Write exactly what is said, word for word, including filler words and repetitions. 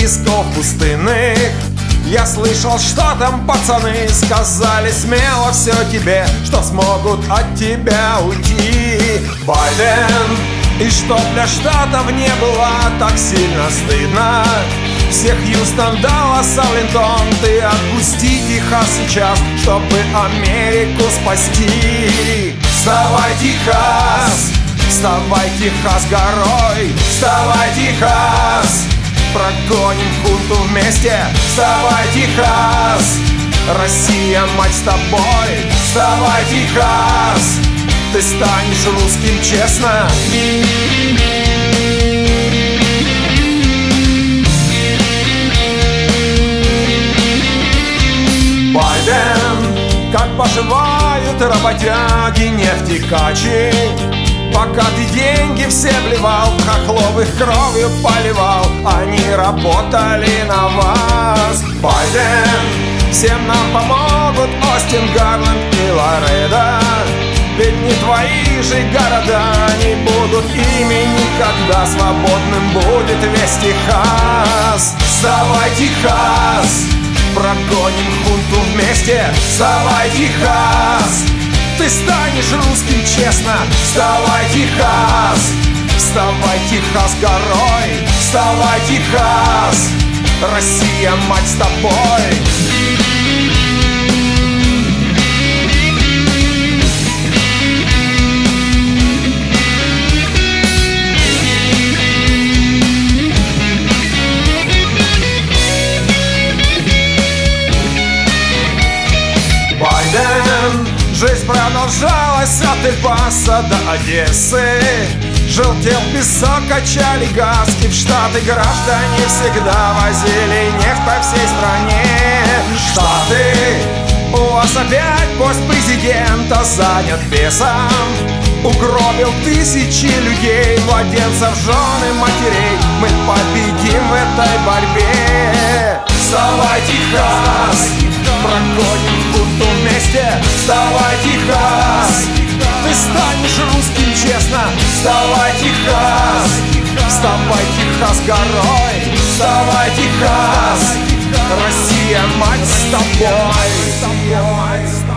песков пустынных. Я слышал, что там пацаны сказали смело все тебе, что смогут от тебя уйти. Байден, и чтоб для штатов не было так сильно стыдно, всех Хьюстон, Даллас, Арлингтон, ты отпусти Техас сейчас, чтобы Америку спасти. Вставай, Техас, вставай, Техас, горой, вставай, Техас, прогоним хунту вместе. Вставай, Техас, Россия, мать, с тобой. Вставай, Техас, ты станешь русским, честно. Байден, как поживают работяги, нефтекачи? Пока ты деньги все вливал, в хохлов их кровью поливал, они работали на вас. Байден, всем нам помогут Остин, Гарленд и Лоредо, ведь не твои же города не будут ими никогда. Свободным будет весь Техас. Вставай, Техас, прогоним хунту вместе. Вставай, Техас, ты станешь русским, честно. Вставай, Техас, вставай, Техас, горой. Вставай, Техас, Россия, мать, с тобой. Байден, жизнь продолжалась от Эль-Паса до Одессы. Желтел песок, качали газки в Штаты. Граждане всегда возили нефть по всей стране. Штаты, у вас опять пост президента занят бесом. Угробил тысячи людей, младенцев, жены, матерей. Мы победим в этой борьбе. Вставай, Техас, прогоним хунту вместе. Вставай, Техас, ты станешь русским, честно. Вставай, Техас, вставай, Техас, горой. Вставай, Техас, Россия, мать, с тобой.